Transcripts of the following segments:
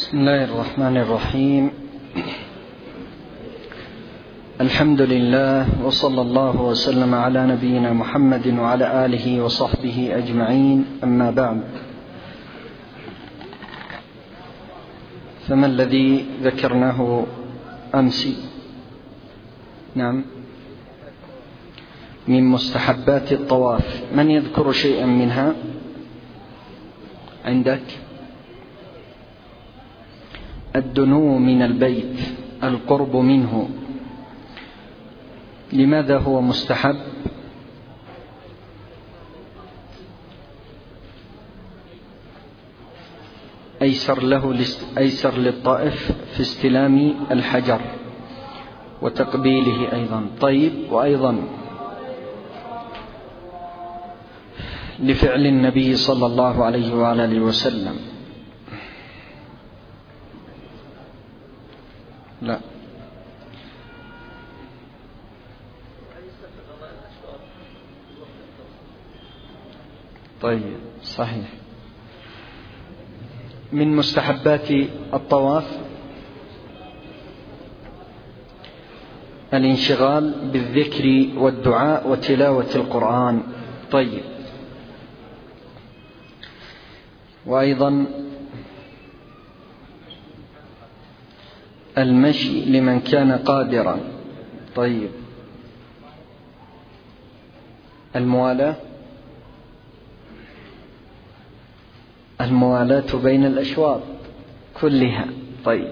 بسم الله الرحمن الرحيم. الحمد لله، وصلى الله وسلم على نبينا محمد وعلى آله وصحبه أجمعين، أما بعد، فما الذي ذكرناه أمس؟ نعم، من مستحبات الطواف. من يذكر شيئا منها عندك؟ الدنو من البيت، القرب منه. لماذا هو مستحب؟ أيسر للطائف في استلام الحجر وتقبيله أيضا. طيب، وأيضا لفعل النبي صلى الله عليه وعلى آله وسلم. لا، طيب، صحيح. من مستحبات الطواف الانشغال بالذكر والدعاء وتلاوة القرآن. طيب، وأيضا المشي لمن كان قادرا. طيب، الموالاة بين الأشواط كلها. طيب،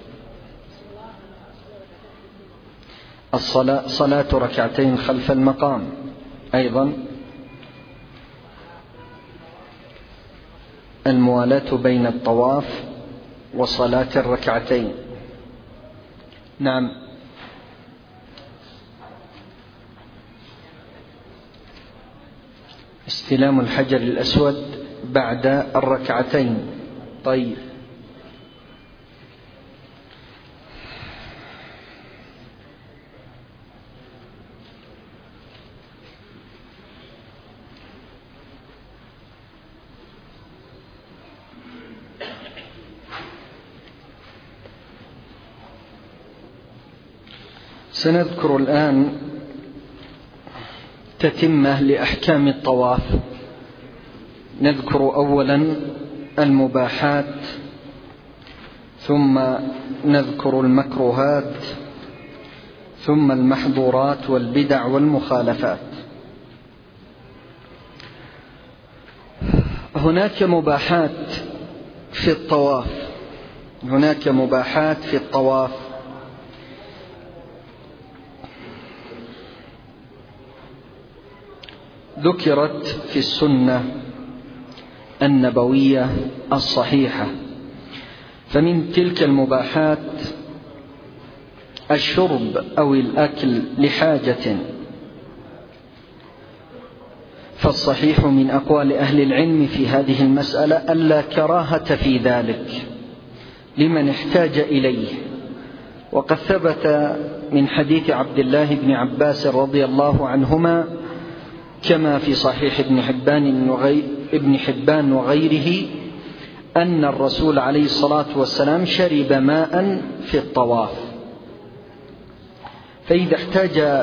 صلاة ركعتين خلف المقام. أيضا الموالاة بين الطواف وصلاة الركعتين. نعم، استلام الحجر الأسود بعد الركعتين. طيب، سنذكر الآن تتمة لأحكام الطواف. نذكر أولا المباحات، ثم نذكر المكروهات، ثم المحظورات والبدع والمخالفات. هناك مباحات في الطواف. ذكرت في السنة النبوية الصحيحة. فمن تلك المباحات الشرب أو الأكل لحاجة، فالصحيح من أقوال أهل العلم في هذه المسألة ألا كراهة في ذلك لمن احتاج إليه. وقد ثبت من حديث عبد الله بن عباس رضي الله عنهما كما في صحيح ابن حبان وغيره أن الرسول عليه الصلاة والسلام شرب ماء في الطواف. فإذا احتاج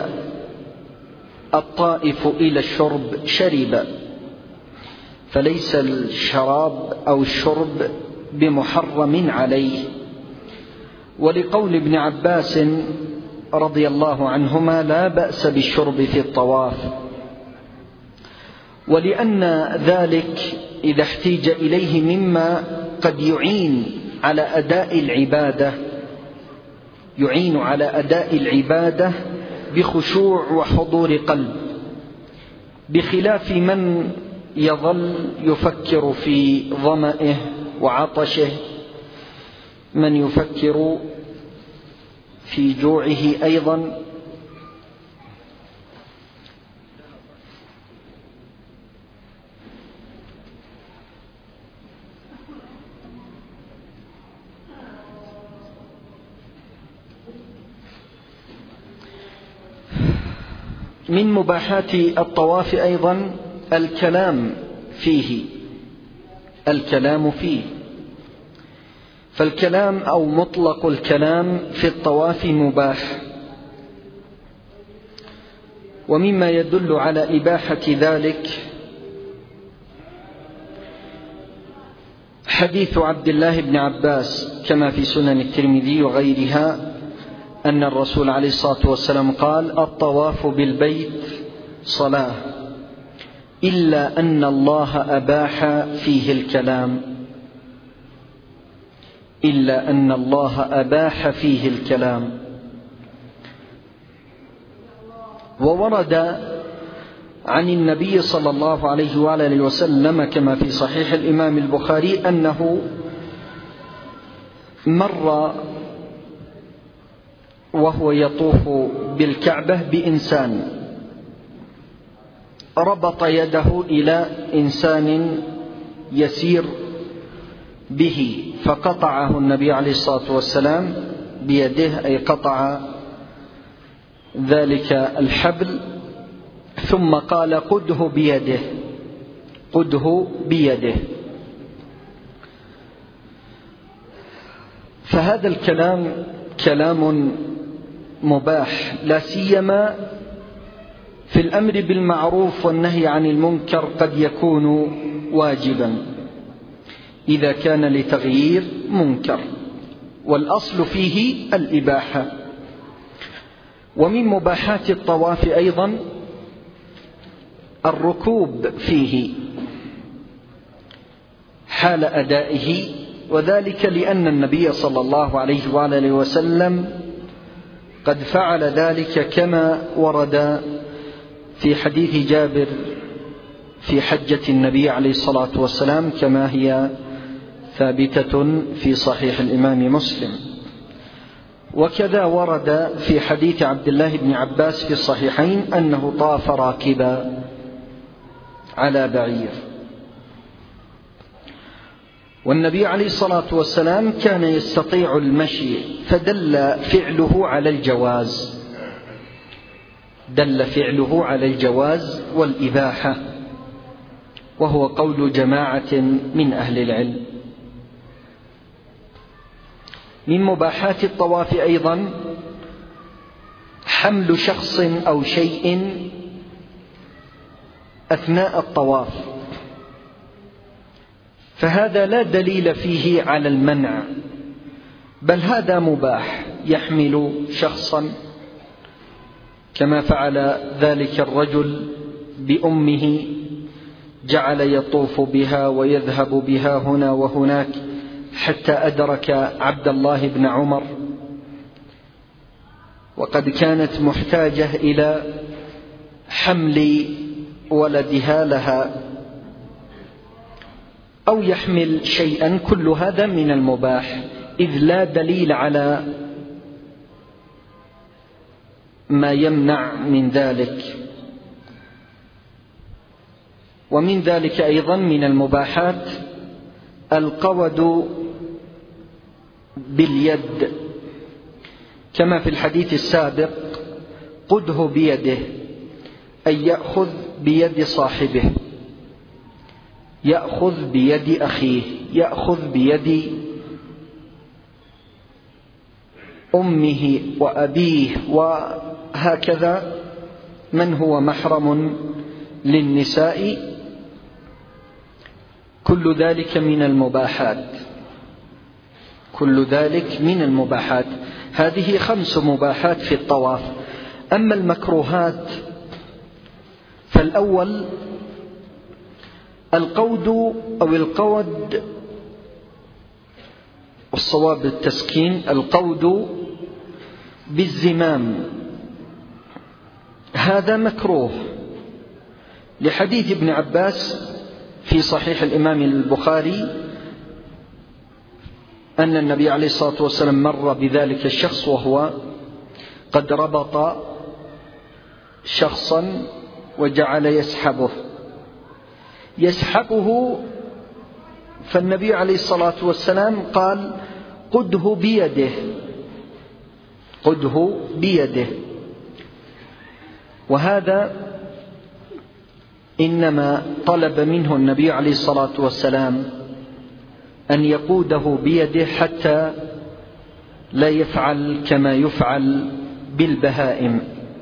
الطائف إلى الشرب شرب، فليس الشراب أو الشرب بمحرم عليه. ولقول ابن عباس رضي الله عنهما لا بأس بالشرب في الطواف، ولأن ذلك إذا احتيج إليه مما قد يعين على أداء العبادة بخشوع وحضور قلب، بخلاف من يظل يفكر في ظمئه وعطشه، من يفكر في جوعه أيضا. من مباحات الطواف أيضا الكلام فيه. فالكلام أو مطلق الكلام في الطواف مباح. ومما يدل على إباحة ذلك حديث عبد الله بن عباس كما في سنن الترمذي وغيرها أن الرسول عليه الصلاة والسلام قال: الطواف بالبيت صلاة إلا أن الله أباح فيه الكلام، إلا أن الله أباح فيه الكلام. وورد عن النبي صلى الله عليه وآله وسلم كما في صحيح الإمام البخاري أنه مر وهو يطوف بالكعبة بإنسان ربط يده إلى إنسان يسير به فقطعه النبي عليه الصلاة والسلام بيده، أي قطع ذلك الحبل، ثم قال: قده بيده، قده بيده. فهذا الكلام كلام مباح، لا سيما في الأمر بالمعروف والنهي عن المنكر قد يكون واجبا إذا كان لتغيير منكر، والأصل فيه الإباحة. ومن مباحات الطواف أيضا الركوب فيه حال أدائه، وذلك لأن النبي صلى الله عليه وآله وسلم قد فعل ذلك كما ورد في حديث جابر في حجة النبي عليه الصلاة والسلام كما هي ثابتة في صحيح الإمام مسلم. وكذا ورد في حديث عبد الله بن عباس في الصحيحين أنه طاف راكبا على بعير. والنبي عليه الصلاة والسلام كان يستطيع المشي، فدل فعله على الجواز، دل فعله على الجواز والإباحة، وهو قول جماعة من أهل العلم. من مباحات الطواف أيضا حمل شخص أو شيء أثناء الطواف، فهذا لا دليل فيه على المنع، بل هذا مباح، يحمل شخصا كما فعل ذلك الرجل بأمه، جعل يطوف بها ويذهب بها هنا وهناك حتى أدرك عبد الله بن عمر، وقد كانت محتاجة إلى حمل ولدها لها، أو يحمل شيئا، كل هذا من المباح، إذ لا دليل على ما يمنع من ذلك. ومن ذلك أيضا من المباحات القود باليد كما في الحديث السابق: قده بيده، أي يأخذ بيد صاحبه، يأخذ بيد أخيه، يأخذ بيد أمه وأبيه، وهكذا من هو محرم للنساء. كل ذلك من المباحات، كل ذلك من المباحات. هذه 5 مباحات في الطواف. أما المكروهات فالأول القود أو القود، والصواب التسكين، القود بالزمام، هذا مكروه لحديث ابن عباس في صحيح الإمام البخاري أن النبي عليه الصلاة والسلام مر بذلك الشخص وهو قد ربط شخصا وجعل يسحبه، فالنبي عليه الصلاة والسلام قال: قده بيده، قده بيده. وهذا إنما طلب منه النبي عليه الصلاة والسلام أن يقوده بيده حتى لا يفعل كما يفعل بالبهائم،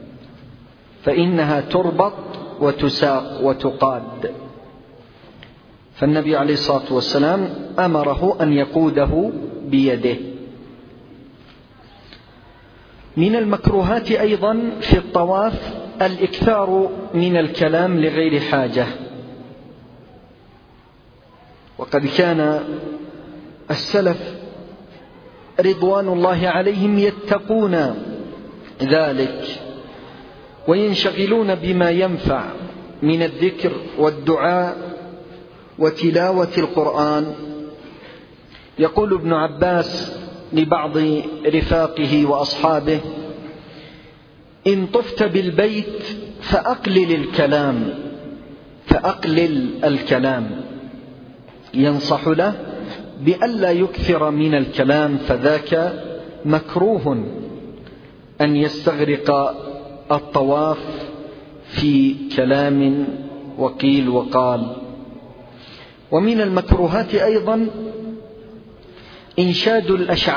فإنها تربط وتساق وتقاد. فالنبي عليه الصلاة والسلام أمره أن يقوده بيده. من المكروهات أيضا في الطواف الإكثار من الكلام لغير حاجة، وقد كان السلف رضوان الله عليهم يتقون ذلك وينشغلون بما ينفع من الذكر والدعاء وتلاوة القرآن. يقول ابن عباس لبعض رفاقه وأصحابه: إن طفت بالبيت فأقلل الكلام، ينصح له بألا يكثر من الكلام، فذاك مكروه أن يستغرق الطواف في كلام وقيل وقال. ومن المكروهات أيضا إنشاد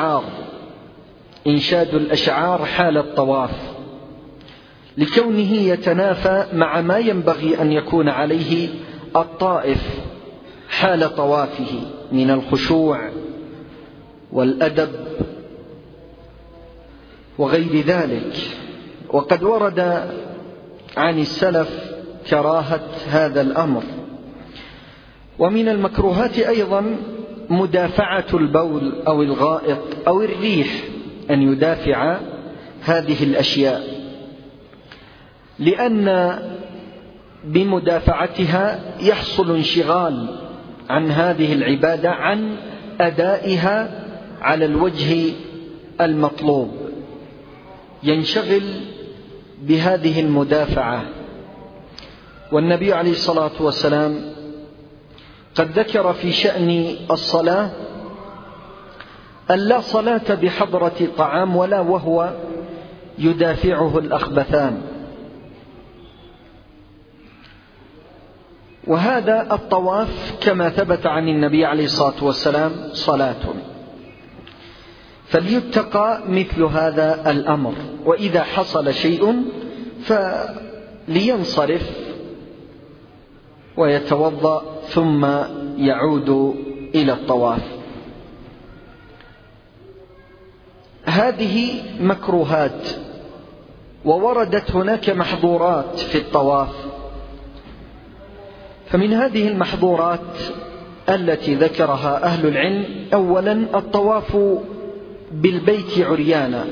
الأشعار حال الطواف، لكونه يتنافى مع ما ينبغي أن يكون عليه الطائف حال طوافه من الخشوع والأدب وغير ذلك. وقد ورد عن السلف كراهة هذا الأمر. ومن المكروهات أيضا مدافعة البول أو الغائط أو الريح، أن يدافع هذه الأشياء، لأن بمدافعتها يحصل انشغال عن هذه العبادة عن أدائها على الوجه المطلوب، ينشغل بهذه المدافعة. والنبي عليه الصلاة والسلام قد ذكر في شأن الصلاة أن لا صلاة بحضرة طعام ولا وهو يدافعه الأخبثان. وهذا الطواف كما ثبت عن النبي عليه الصلاة والسلام صلاة، فليتقى مثل هذا الأمر. وإذا حصل شيء فلينصرف ويتوضأ ثم يعود إلى الطواف. هذه مكروهات. ووردت هناك محظورات في الطواف، فمن هذه المحظورات التي ذكرها أهل العلم: أولا الطواف بالبيت عريانا،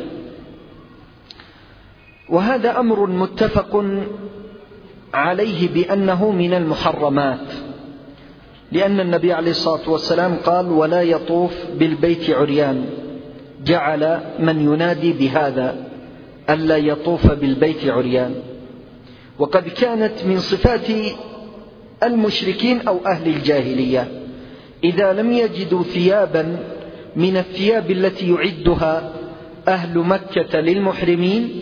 وهذا أمر متفق عليه بأنه من المحرمات، لأن النبي عليه الصلاة والسلام قال: ولا يطوف بالبيت عريان، جعل من ينادي بهذا ألا يطوف بالبيت عريان. وقد كانت من صفات المشركين أو أهل الجاهلية إذا لم يجدوا ثيابا من الثياب التي يعدها أهل مكة للمحرمين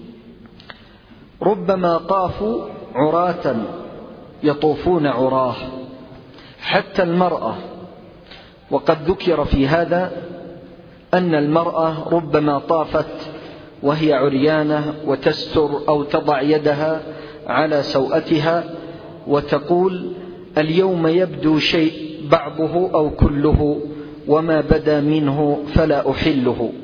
ربما طافوا عراة، يطوفون عراه حتى المرأة. وقد ذكر في هذا أن المرأة ربما طافت وهي عريانة وتستر أو تضع يدها على سوأتها وتقول: اليوم يبدو شيء بعضه أو كله، وما بدا منه فلا أحله.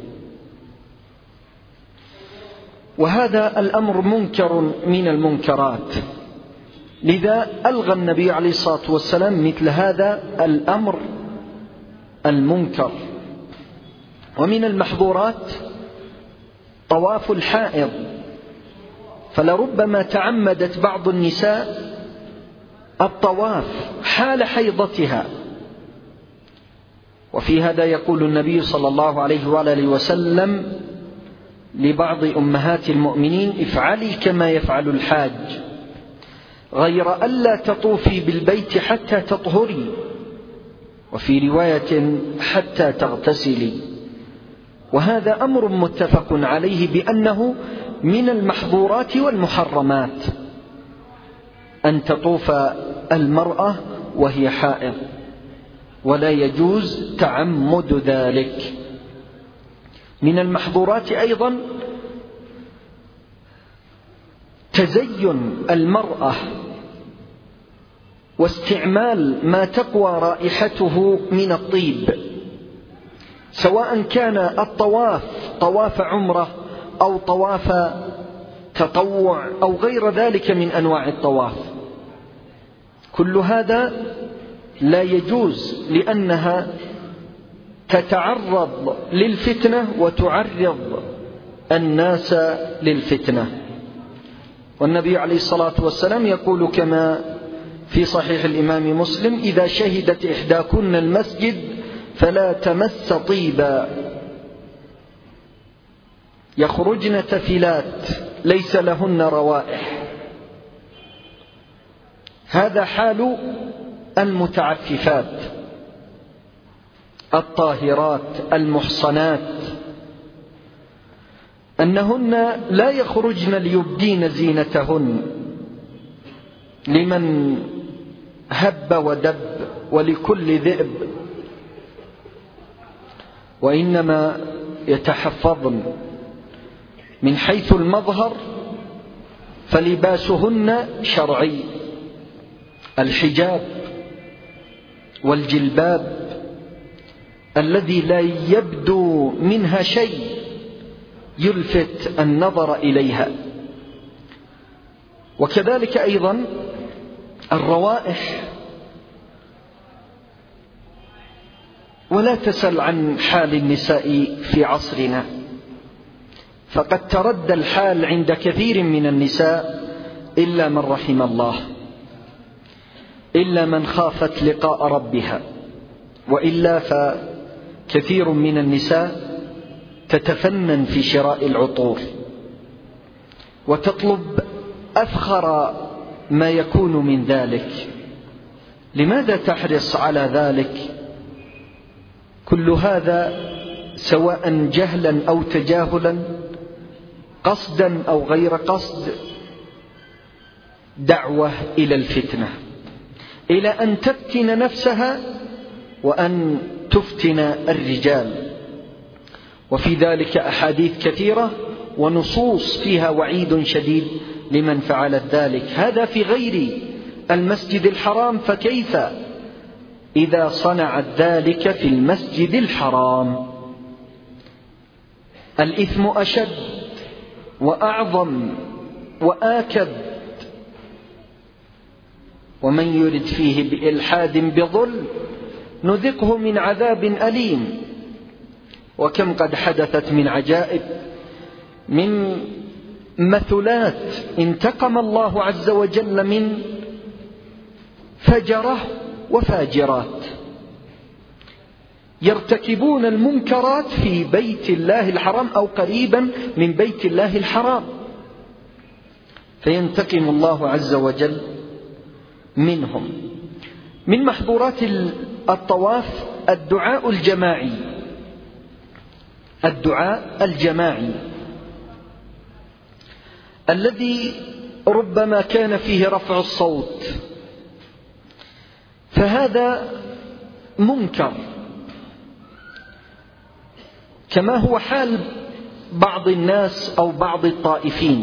وهذا الأمر منكر من المنكرات، لذا ألغى النبي عليه الصلاة والسلام مثل هذا الأمر المنكر. ومن المحظورات طواف الحائض، فلربما تعمدت بعض النساء الطواف حال حيضتها، وفي هذا يقول النبي صلى الله عليه وآله وسلم لبعض أمهات المؤمنين: افعلي كما يفعل الحاج، غير ألا تطوفي بالبيت حتى تطهري، وفي رواية حتى تغتسلي. وهذا أمر متفق عليه بأنه من المحظورات والمحرمات أن تطوف المرأة وهي حائض. ولا يجوز تعمد ذلك. من المحظورات أيضا تزين المرأة واستعمال ما تقوى رائحته من الطيب، سواء كان الطواف طواف عمرة أو طواف تطوع أو غير ذلك من أنواع الطواف. كل هذا لا يجوز، لأنها تتعرض للفتنة وتعرض الناس للفتنة. والنبي عليه الصلاة والسلام يقول كما في صحيح الإمام مسلم: إذا شهدت إحداكن المسجد فلا تمس طيبا، يخرجن تفلات ليس لهن روائح. هذا حال المتعففات الطاهرات المحصنات، أنهن لا يخرجن ليبدين زينتهن لمن هب ودب ولكل ذئب، وإنما يتحفظن. من حيث المظهر فلباسهن شرعي، الحجاب والجلباب الذي لا يبدو منها شيء يلفت النظر إليها. وكذلك أيضا الروائح، ولا تسل عن حال النساء في عصرنا، فقد تردى الحال عند كثير من النساء إلا من رحم الله، إلا من خافت لقاء ربها، وإلا فكثير من النساء تتفنن في شراء العطور وتطلب أفخر ما يكون من ذلك. لماذا تحرص على ذلك؟ كل هذا سواء جهلا أو تجاهلا، قصدا أو غير قصد، دعوة إلى الفتنة، إلى أن تفتن نفسها وأن تفتن الرجال. وفي ذلك أحاديث كثيرة ونصوص فيها وعيد شديد لمن فعل ذلك. هذا في غير المسجد الحرام، فكيف إذا صنعت ذلك في المسجد الحرام؟ الإثم أشد وأعظم وآكد. ومن يرد فيه بإلحاد بظلم نذقه من عذاب أليم. وكم قد حدثت من عجائب، من مثلات انتقم الله عز وجل من فجرة وفاجرات يرتكبون المنكرات في بيت الله الحرام أو قريبا من بيت الله الحرام، فينتقم الله عز وجل منهم. من محظورات الطواف الدعاء الجماعي، الدعاء الجماعي الذي ربما كان فيه رفع الصوت، فهذا منكر، كما هو حال بعض الناس أو بعض الطائفين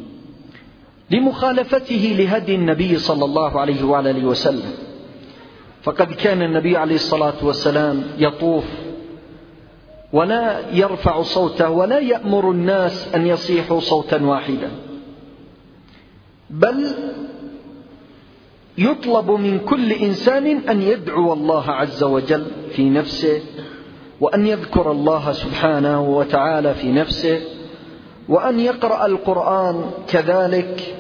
لمخالفته لهدي النبي صلى الله عليه وآله وسلم. فقد كان النبي عليه الصلاة والسلام يطوف ولا يرفع صوته ولا يأمر الناس أن يصيحوا صوتا واحدا، بل يطلب من كل إنسان أن يدعو الله عز وجل في نفسه، وأن يذكر الله سبحانه وتعالى في نفسه، وأن يقرأ القرآن كذلك.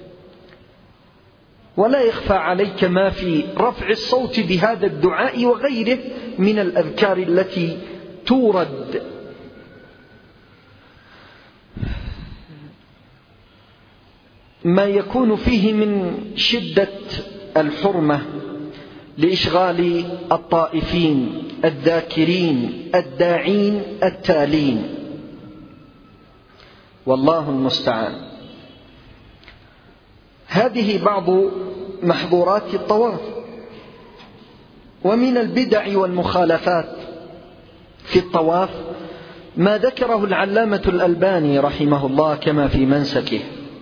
ولا يخفى عليك ما في رفع الصوت بهذا الدعاء وغيره من الأذكار التي تورد. ما يكون فيه من شدة الحرمة لإشغال الطائفين الذاكرين الداعين التالين، والله المستعان. هذه بعض محظورات الطواف. ومن البدع والمخالفات في الطواف ما ذكره العلامة الألباني رحمه الله كما في منسكه.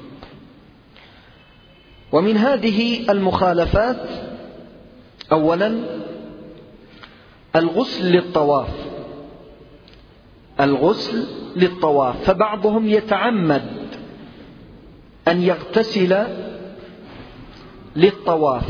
ومن هذه المخالفات أولا الغسل للطواف، الغسل للطواف، فبعضهم يتعمد أن يغتسل للطواف،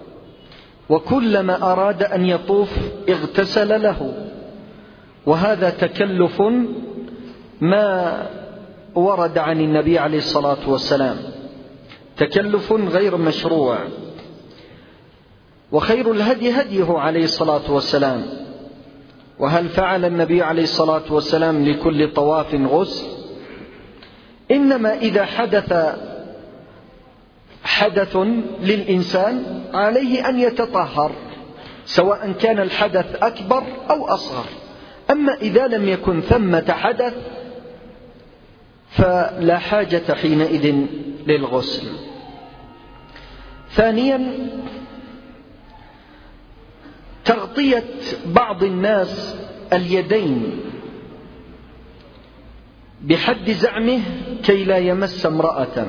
وكلما أراد أن يطوف اغتسل له، وهذا تكلف ما ورد عن النبي عليه الصلاة والسلام، تكلف غير مشروع. وخير الهدي هديه عليه الصلاة والسلام. وهل فعل النبي عليه الصلاة والسلام لكل طواف غسل؟ إنما إذا حدث للإنسان عليه أن يتطهر، سواء كان الحدث أكبر أو أصغر. أما إذا لم يكن ثمة حدث فلا حاجة حينئذ للغسل. ثانيا تغطية بعض الناس اليدين بحد زعمه كي لا يمس امرأة،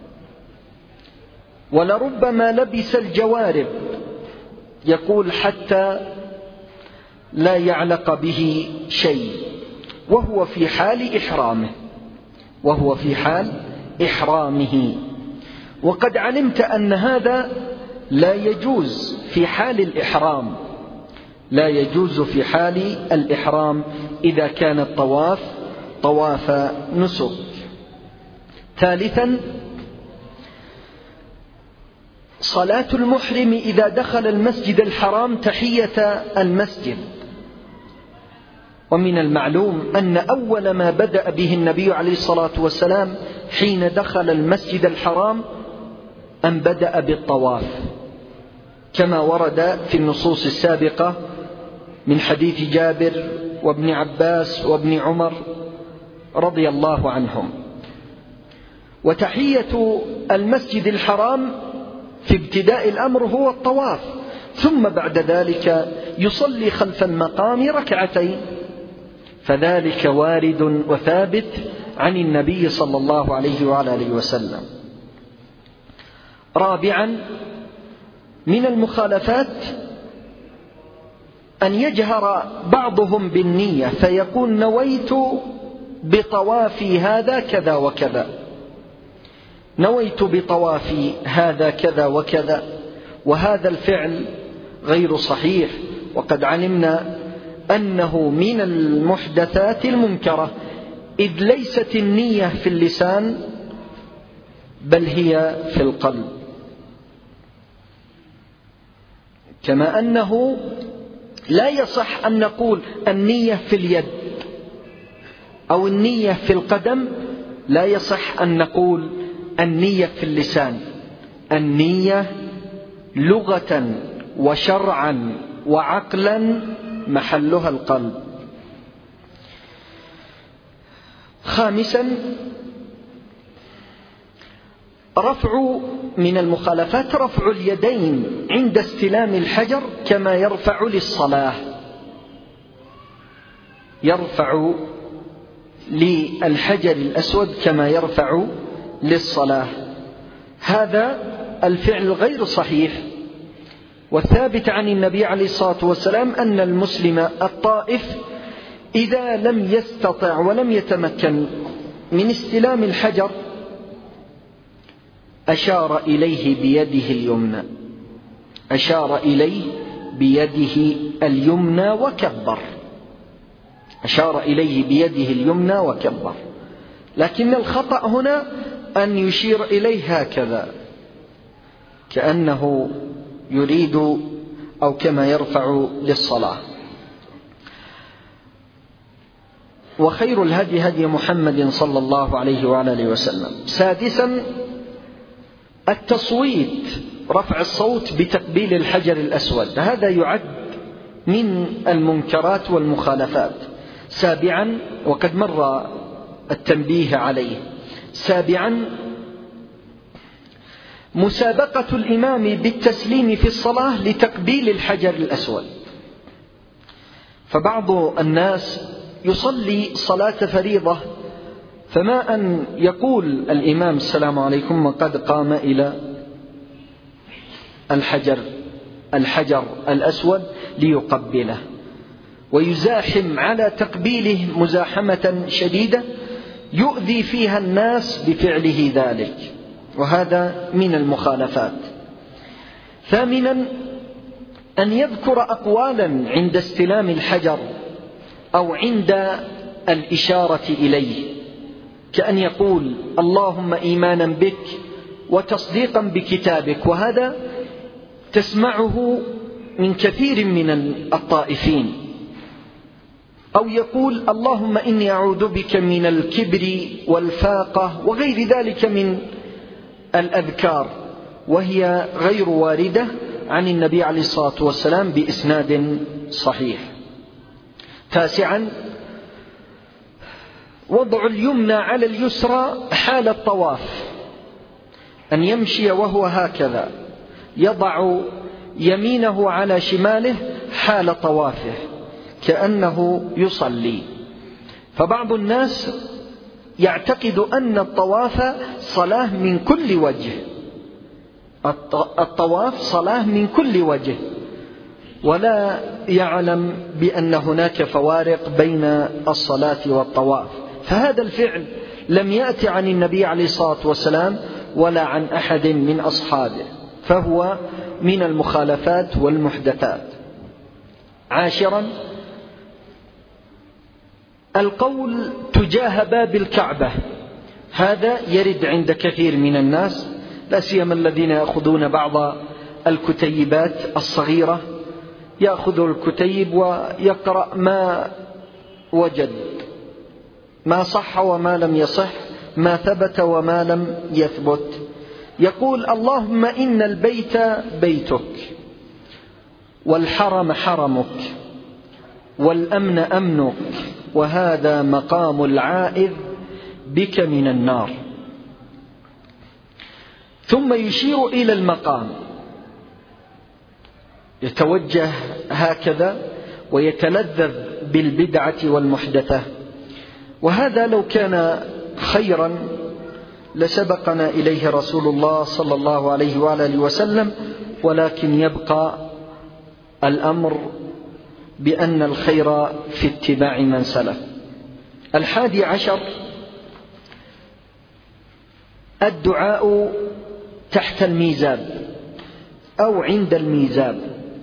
ولربما لبس الجوارب، يقول حتى لا يعلق به شيء، وهو في حال إحرامه، وهو في حال إحرامه. وقد علمت أن هذا لا يجوز في حال الإحرام، لا يجوز في حال الإحرام إذا كان الطواف طواف نسك. ثالثا صلاة المحرم إذا دخل المسجد الحرام تحية المسجد. ومن المعلوم أن أول ما بدأ به النبي عليه الصلاة والسلام حين دخل المسجد الحرام أن بدأ بالطواف، كما ورد في النصوص السابقة من حديث جابر وابن عباس وابن عمر رضي الله عنهم. وتحية المسجد الحرام في ابتداء الأمر هو الطواف، ثم بعد ذلك يصلي خلف المقام ركعتين، فذلك وارد وثابت عن النبي صلى الله عليه وعلى آله وسلم. رابعا من المخالفات أن يجهر بعضهم بالنية فيقول نويت بطوافي هذا كذا وكذا، نويت بطوافي هذا كذا وكذا، وهذا الفعل غير صحيح، وقد علمنا أنه من المحدثات المنكرة، إذ ليست النية في اللسان بل هي في القلب. كما أنه لا يصح أن نقول النية في اليد أو النية في القدم، لا يصح أن نقول النية في اللسان. النية لغة وشرعا وعقلا محلها القلب. خامسا من المخالفات رفع اليدين عند استلام الحجر كما يرفع للصلاة، يرفع للحجر الأسود كما يرفع للصلاة. هذا الفعل غير صحيح، والثابت عن النبي عليه الصلاة والسلام أن المسلم الطائف إذا لم يستطع ولم يتمكن من استلام الحجر أشار إليه بيده اليمنى، أشار إليه بيده اليمنى وكبر، أشار إليه بيده اليمنى وكبر. لكن الخطأ هنا أن يشير إليه هكذا كأنه يريد أو كما يرفع للصلاة. وخير الهدي هدي محمد صلى الله عليه وعلى آله وسلم. سادسا التصويت، رفع الصوت بتقبيل الحجر الأسود، هذا يعد من المنكرات والمخالفات. سابعا وقد مر التنبيه عليه، سابعا مسابقة الإمام بالتسليم في الصلاة لتقبيل الحجر الأسود. فبعض الناس يصلي صلاة فريضة، فما أن يقول الإمام السلام عليكم وقد قام إلى الحجر الأسود ليقبله، ويزاحم على تقبيله مزاحمة شديدة يؤذي فيها الناس بفعله ذلك، وهذا من المخالفات. ثامنا أن يذكر أقوالا عند استلام الحجر أو عند الإشارة إليه، كأن يقول اللهم إيمانا بك وتصديقا بكتابك، وهذا تسمعه من كثير من الطائفين. أو يقول اللهم إني أعوذ بك من الكبر والفاقة وغير ذلك من الأذكار، وهي غير واردة عن النبي عليه الصلاة والسلام بإسناد صحيح. تاسعا وضع اليمنى على اليسرى حال الطواف، أن يمشي وهو هكذا، يضع يمينه على شماله حال طوافه كأنه يصلي. فبعض الناس يعتقد أن الطواف صلاة من كل وجه، الطواف صلاة من كل وجه، ولا يعلم بأن هناك فوارق بين الصلاة والطواف. فهذا الفعل لم يأتي عن النبي عليه الصلاة والسلام ولا عن أحد من أصحابه، فهو من المخالفات والمحدثات. عاشرا القول تجاه باب الكعبة، هذا يرد عند كثير من الناس، لا سيما الذين يأخذون بعض الكتيبات الصغيرة، يأخذ الكتيب ويقرأ ما وجد، ما صح وما لم يصح، ما ثبت وما لم يثبت. يقول اللهم إن البيت بيتك، والحرم حرمك، والأمن أمنك، وهذا مقام العائذ بك من النار. ثم يشير إلى المقام، يتوجه هكذا ويتلذذ بالبدعة والمحدثة، وهذا لو كان خيرا لسبقنا إليه رسول الله صلى الله عليه وآله وسلم، ولكن يبقى الأمر بأن الخير في اتباع من سلف. 11 الدعاء تحت الميزاب أو عند الميزاب،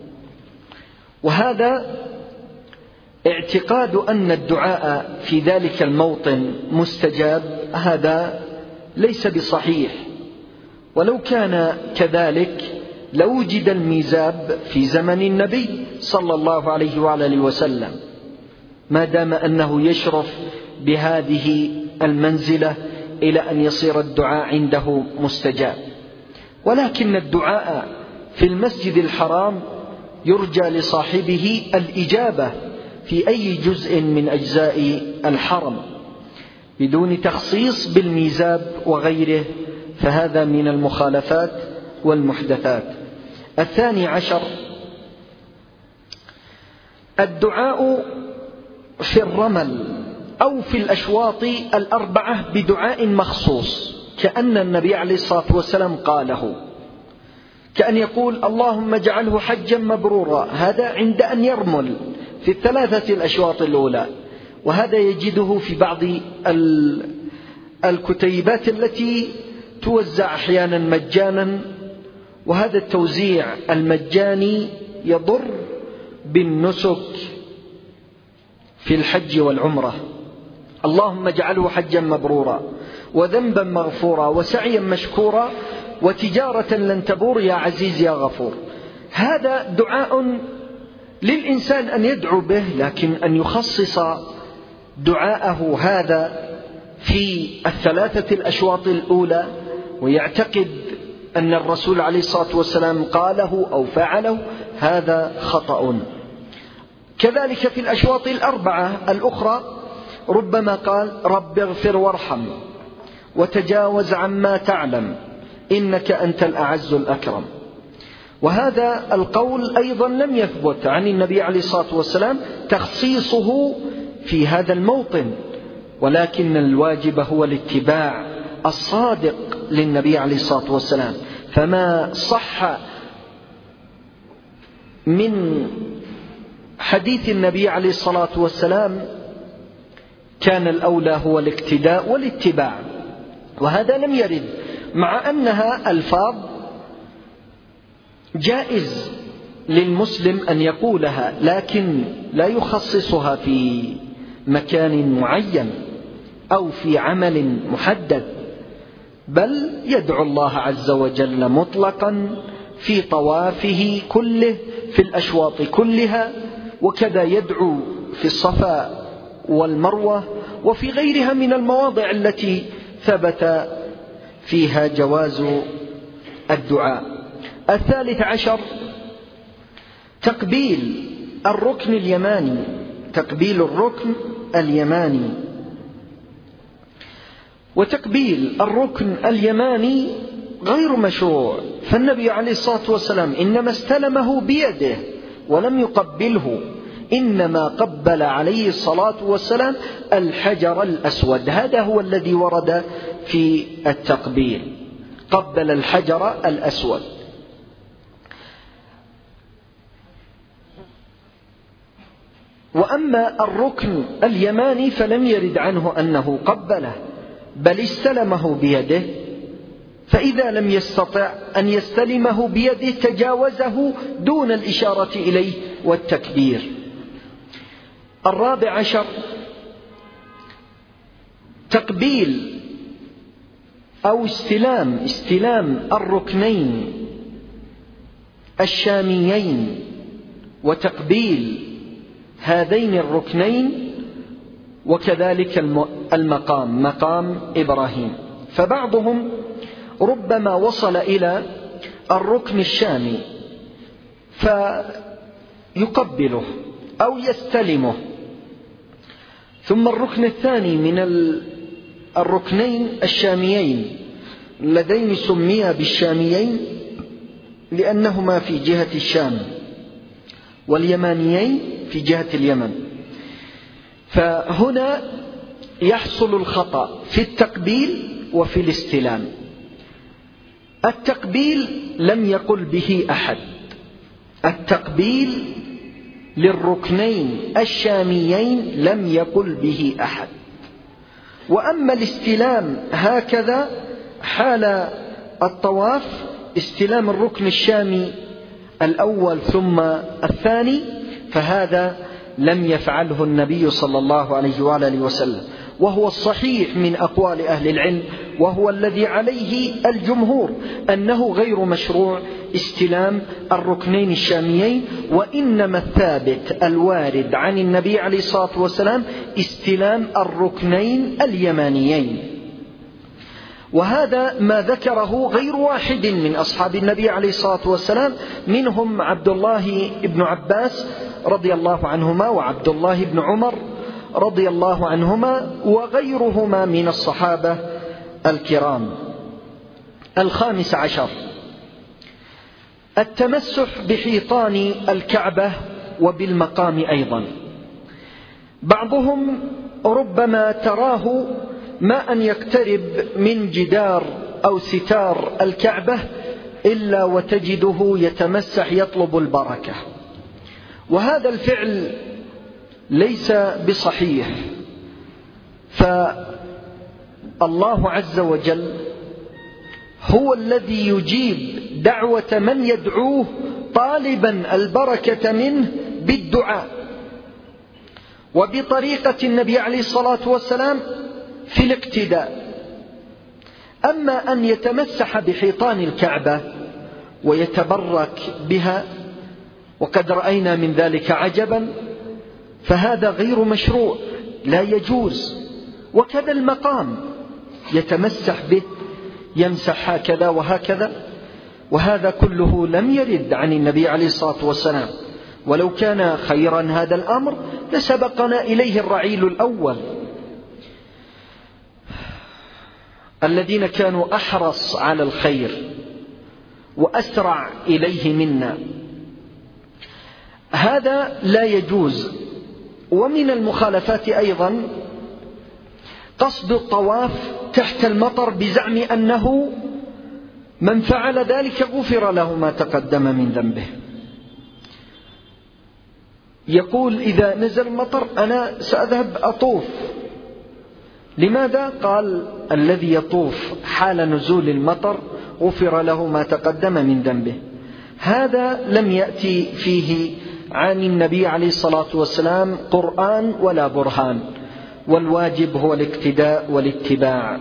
وهذا اعتقاد أن الدعاء في ذلك الموطن مستجاب، هذا ليس بصحيح. ولو كان كذلك لوجد الميزاب في زمن النبي صلى الله عليه وآله وسلم، ما دام أنه يشرف بهذه المنزلة إلى أن يصير الدعاء عنده مستجاب. ولكن الدعاء في المسجد الحرام يرجى لصاحبه الإجابة في أي جزء من أجزاء الحرم بدون تخصيص بالميزاب وغيره، فهذا من المخالفات والمحدثات. 12 الدعاء في الرمل أو في الأشواط 4 بدعاء مخصوص، كأن النبي عليه الصلاة والسلام قاله، كأن يقول اللهم اجعله حجا مبرورا، هذا عند أن يرمل في 3 الأشواط الأولى، وهذا يجده في بعض الكتيبات التي توزع أحيانا مجانا، وهذا التوزيع المجاني يضر بالنسك في الحج والعمرة. اللهم اجعله حجا مبرورا وذنبا مغفورا وسعيا مشكورا وتجارة لن تبور يا عزيز يا غفور. هذا دعاء للإنسان أن يدعو به، لكن أن يخصص دعاءه هذا في 3 الأشواط الأولى ويعتقد أن الرسول عليه الصلاة والسلام قاله أو فعله، هذا خطأ. كذلك في الأشواط 4 الأخرى ربما قال رب اغفر وارحم وتجاوز عما تعلم إنك أنت الأعز الأكرم. وهذا القول أيضا لم يثبت عن النبي عليه الصلاة والسلام تخصيصه في هذا الموطن، ولكن الواجب هو الاتباع الصادق للنبي عليه الصلاة والسلام. فما صح من حديث النبي عليه الصلاة والسلام كان الأولى هو الاقتداء والاتباع، وهذا لم يرد، مع أنها ألفاظ جائز للمسلم أن يقولها، لكن لا يخصصها في مكان معين أو في عمل محدد، بل يدعو الله عز وجل مطلقا في طوافه كله، في الأشواط كلها، وكذا يدعو في الصفا والمروة وفي غيرها من المواضع التي ثبت فيها جواز الدعاء. 13 تقبيل الركن اليماني. تقبيل الركن اليماني. وتقبيل الركن اليماني غير مشروع، فالنبي عليه الصلاة والسلام إنما استلمه بيده ولم يقبله، إنما قبل عليه الصلاة والسلام الحجر الأسود، هذا هو الذي ورد في التقبيل، قبل الحجر الأسود. وأما الركن اليماني فلم يرد عنه أنه قبله، بل استلمه بيده، فإذا لم يستطع أن يستلمه بيده تجاوزه دون الإشارة إليه والتكبير. 14 تقبيل أو استلام الركنين الشاميين، وتقبيل هذين الركنين، وكذلك المقام، مقام إبراهيم. فبعضهم ربما وصل إلى الركن الشامي فيقبله أو يستلمه، ثم الركن الثاني من الركنين الشاميين اللذين سميا بالشاميين لأنهما في جهة الشام، واليمانيين في جهة اليمن، فهنا يحصل الخطأ في التقبيل وفي الاستلام. التقبيل لم يقل به أحد، التقبيل للركنين الشاميين لم يقل به أحد. وأما الاستلام هكذا حال الطواف، استلام الركن الشامي الأول ثم الثاني، فهذا لم يفعله النبي صلى الله عليه وآله وسلم، وهو الصحيح من أقوال أهل العلم، وهو الذي عليه الجمهور أنه غير مشروع استلام الركنين الشاميين، وإنما الثابت الوارد عن النبي عليه الصلاة والسلام استلام الركنين اليمانيين. وهذا ما ذكره غير واحد من أصحاب النبي عليه الصلاة والسلام، منهم عبد الله بن عباس رضي الله عنهما، وعبد الله بن عمر رضي الله عنهما، وغيرهما من الصحابة الكرام. 15 التمسح بحيطان الكعبة وبالمقام أيضا. بعضهم ربما تراه ما أن يقترب من جدار أو ستار الكعبة إلا وتجده يتمسح يطلب البركة، وهذا الفعل ليس بصحيح. فالله عز وجل هو الذي يجيب دعوة من يدعوه طالبا البركة منه بالدعاء، وبطريقة النبي عليه الصلاة والسلام في الاقتداء. أما أن يتمسح بحيطان الكعبة ويتبرك بها، وقد رأينا من ذلك عجبا، فهذا غير مشروع، لا يجوز. وكذا المقام يتمسح به، يمسح هكذا وهكذا، وهذا كله لم يرد عن النبي عليه الصلاة والسلام، ولو كان خيرا هذا الأمر لسبقنا إليه الرعيل الأول. الذين كانوا أحرص على الخير وأسرع إليه منا. هذا لا يجوز. ومن المخالفات أيضا قصد الطواف تحت المطر بزعم أنه من فعل ذلك غفر له ما تقدم من ذنبه. يقول إذا نزل المطر أنا سأذهب أطوف. لماذا؟ قال الذي يطوف حال نزول المطر غفر له ما تقدم من ذنبه. هذا لم يأتي فيه عن النبي عليه الصلاة والسلام قرآن ولا برهان، والواجب هو الاقتداء والاتباع.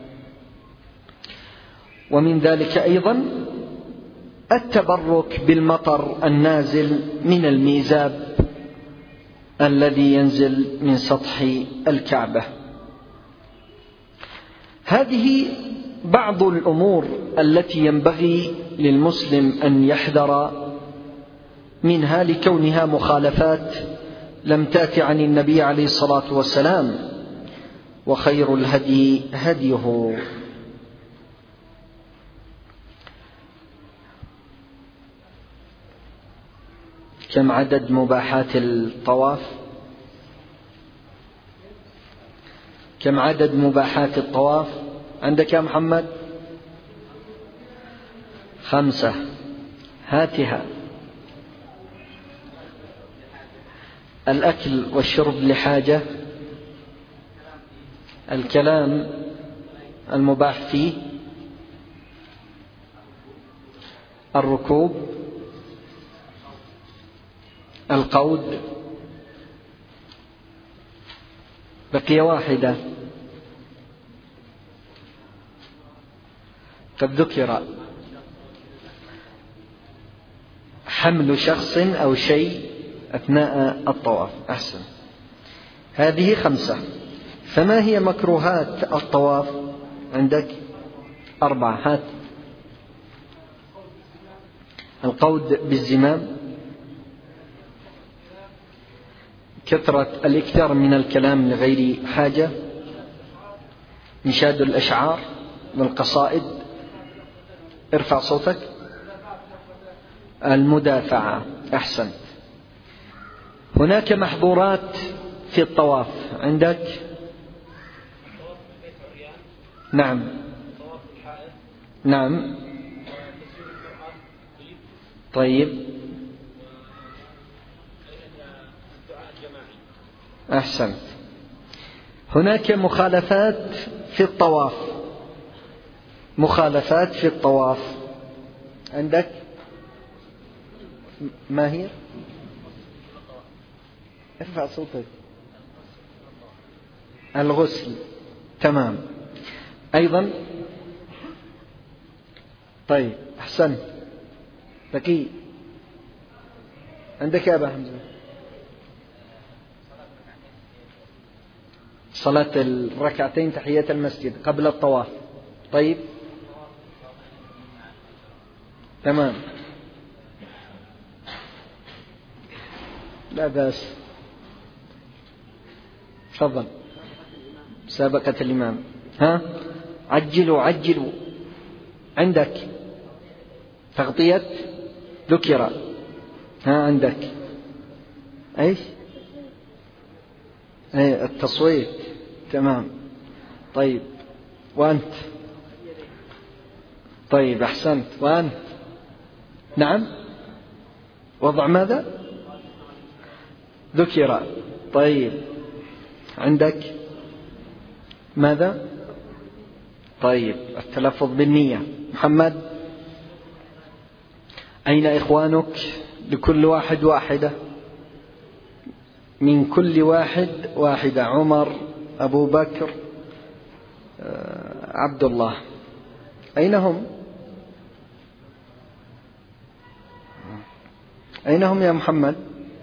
ومن ذلك أيضا التبرك بالمطر النازل من الميزاب الذي ينزل من سطح الكعبة. هذه بعض الأمور التي ينبغي للمسلم أن يحذر منها لكونها مخالفات لم تأت عن النبي عليه الصلاة والسلام، وخير الهدي هديه. كم عدد مباحات الطواف؟ كم عدد مباحات الطواف عندك يا محمد؟ 5. هاتها. الأكل والشرب لحاجة، الكلام المباح فيه، الركوب، القود. بقي واحدة قد ذكر، حمل شخص أو شيء أثناء الطواف. أحسن. هذه 5. فما هي مكروهات الطواف عندك؟ 4. هات. القود بالزمام، كثرة الإكثار من الكلام لغير حاجة، إنشاد الأشعار والقصائد. ارفع صوتك. المدافعة. أحسن. هناك محظورات في الطواف عندك؟ نعم. نعم. طيب. أحسنت. هناك مخالفات في الطواف. مخالفات في الطواف عندك ما هي؟ ارفع صوتك. الغسل. تمام. أيضا. طيب أحسن. بقي عندك يا أبا حمزة؟ صلاة الركعتين تحية المسجد قبل الطواف. طيب تمام، لا بأس. تفضل. سابقة الإمام. ها؟ عجلوا عجلوا. عندك تغطية ذكر. ها عندك ايش؟ اي التصويت. تمام. طيب وأنت؟ طيب أحسنت. وأنت؟ نعم. وضع ماذا؟ ذكر. طيب عندك ماذا؟ طيب التلفظ بالنية. محمد؟ أين إخوانك؟ لكل واحد واحدة، من كل واحد واحدة. عمر، أبو بكر، عبد الله. أين هم؟ أين هم يا محمد؟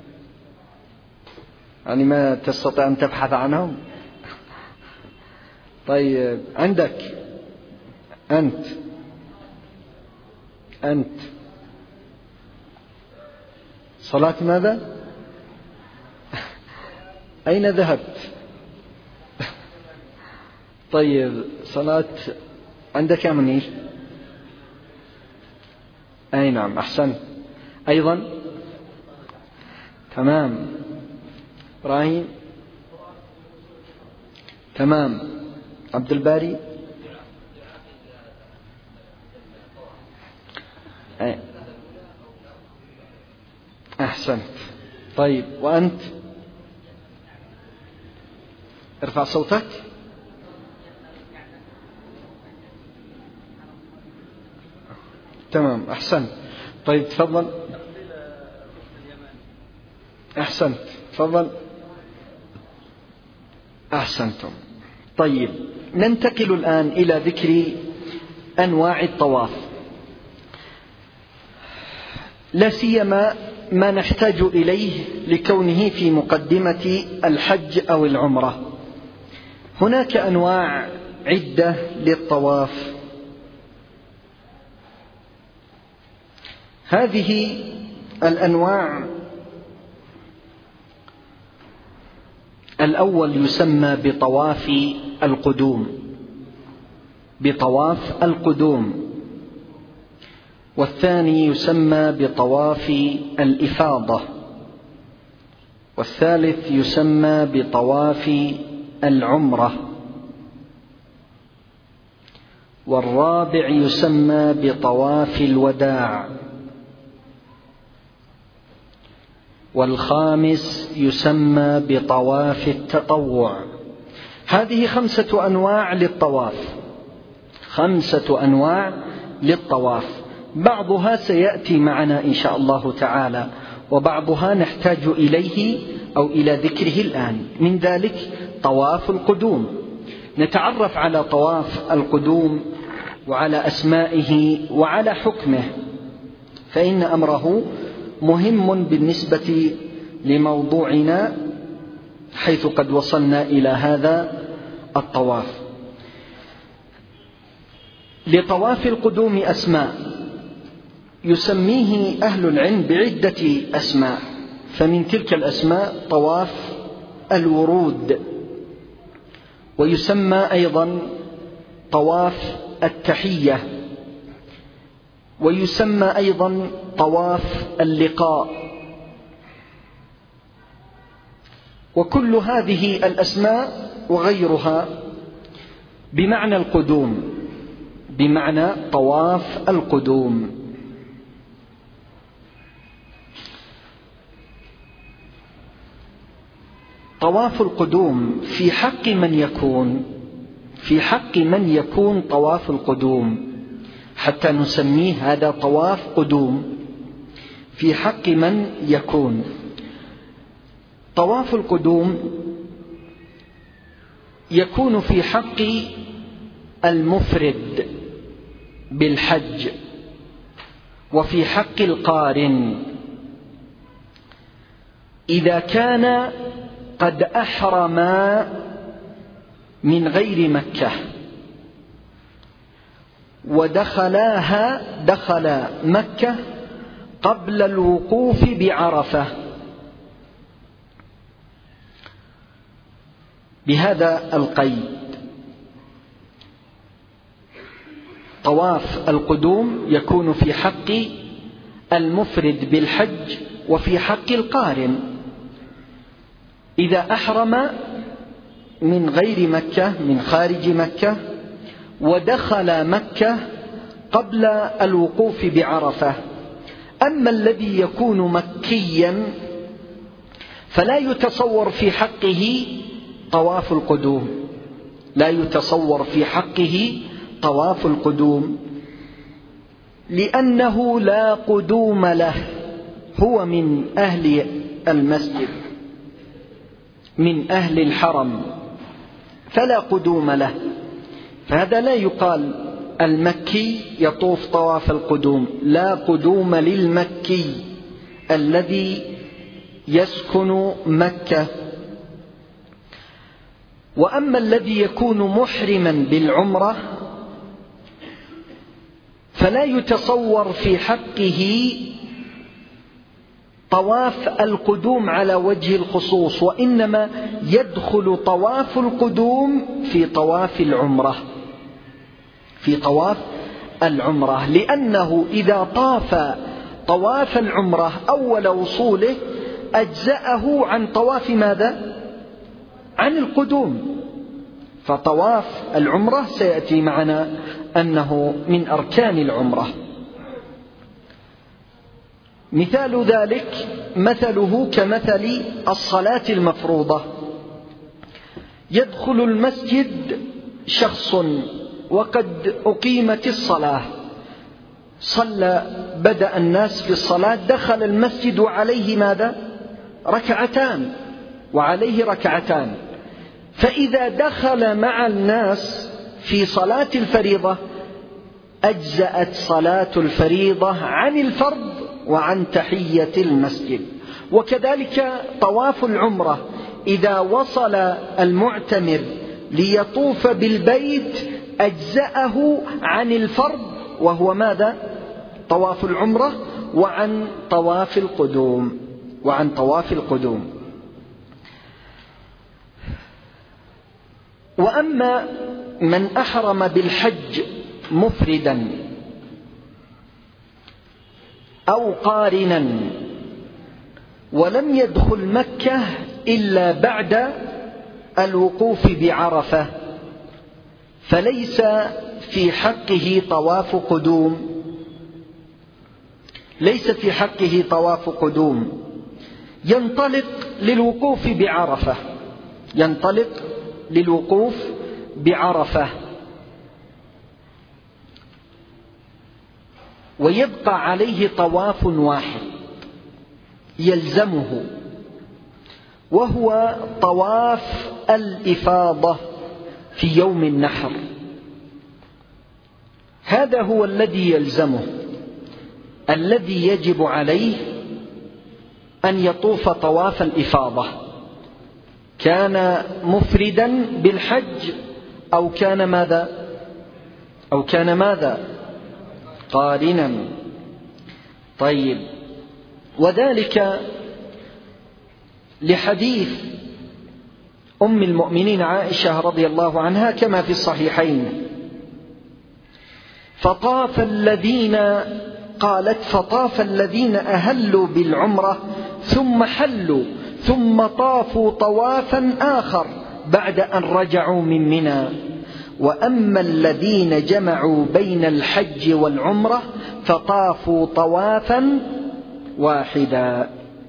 يعني ما تستطيع أن تبحث عنهم؟ طيب عندك أنت؟ صلاة ماذا؟ أين ذهبت؟ طيب صلاة عندك يا منير؟ أي نعم أحسن. أيضا تمام. إبراهيم تمام. عبد الباري أحسنت. طيب وأنت ارفع صوتك. تمام أحسنت. طيب تفضل. أحسنت تفضل. أحسنتم. طيب ننتقل الآن إلى ذكر أنواع الطواف، لا سيما ما نحتاج إليه لكونه في مقدمة الحج أو العمرة. هناك أنواع عدة للطواف. هذه الأنواع: الأول يسمى بطواف القدوم، والثاني يسمى بطواف الإفاضة، والثالث يسمى بطواف العمرة، والرابع يسمى بطواف الوداع، والخامس يسمى بطواف التطوع. هذه 5 أنواع للطواف، بعضها سيأتي معنا إن شاء الله تعالى، وبعضها نحتاج إليه أو إلى ذكره الآن. من ذلك طواف القدوم. نتعرف على طواف القدوم وعلى أسمائه وعلى حكمه، فإن أمره مهم بالنسبة لموضوعنا حيث قد وصلنا إلى هذا الطواف. لطواف القدوم أسماء يسميه أهل العلم بعدة أسماء، فمن تلك الأسماء طواف الورود، ويسمى أيضا طواف التحية، ويسمى أيضا طواف اللقاء. وكل هذه الأسماء وغيرها بمعنى القدوم، بمعنى طواف القدوم. طواف القدوم في حق من يكون طواف القدوم حتى نسميه هذا طواف قدوم. في حق من يكون طواف القدوم يكون في حق المفرد بالحج، وفي حق القارن إذا كان قد أحرم من غير مكة دخل مكة قبل الوقوف بعرفة. بهذا القيد طواف القدوم يكون في حق المفرد بالحج وفي حق القارن إذا أحرم من غير مكة، من خارج مكة، ودخل مكة قبل الوقوف بعرفة. أما الذي يكون مكيا فلا يتصور في حقه طواف القدوم، لأنه لا قدوم له، هو من أهل المسجد، من أهل الحرم، فلا قدوم له. فهذا لا يقال المكي يطوف طواف القدوم، لا قدوم للمكي الذي يسكن مكة. وأما الذي يكون محرما بالعمرة فلا يتصور في حقه طواف القدوم على وجه الخصوص، وإنما يدخل طواف القدوم في طواف العمرة، في طواف العمرة، لأنه إذا طاف طواف العمرة أول وصوله أجزأه عن طواف ماذا؟ عن القدوم. فطواف العمرة سيأتي معنا أنه من أركان العمرة. مثال ذلك مثله كمثل الصلاة المفروضة. يدخل المسجد شخص وقد أقيمت الصلاة، بدأ الناس في الصلاة، دخل المسجد وعليه ماذا؟ ركعتان، وعليه ركعتان. فإذا دخل مع الناس في صلاة الفريضة أجزأت صلاة الفريضة عن الفرض وعن تحية المسجد. وكذلك طواف العمرة، إذا وصل المعتمر ليطوف بالبيت أجزأه عن الفرض وهو ماذا؟ طواف العمرة، وعن طواف القدوم، وعن طواف القدوم. وأما من أحرم بالحج مفردا أو قارنا ولم يدخل مكة إلا بعد الوقوف بعرفة، فليس في حقه طواف قدوم، ليس في حقه طواف قدوم، ينطلق للوقوف بعرفة، ينطلق للوقوف بعرفة، ويبقى عليه طواف واحد يلزمه، وهو طواف الإفاضة في يوم النحر. هذا هو الذي يلزمه، الذي يجب عليه أن يطوف طواف الإفاضة، كان مفردا بالحج أو كان ماذا؟ أو كان ماذا؟ قارنا. طيب، وذلك لحديث أم المؤمنين عائشة رضي الله عنها كما في الصحيحين: فطاف الذين أهلوا بالعمرة ثم حلوا ثم طافوا طوافا آخر بعد أن رجعوا من منى، وأما الذين جمعوا بين الحج والعمرة فطافوا طوافا واحدا.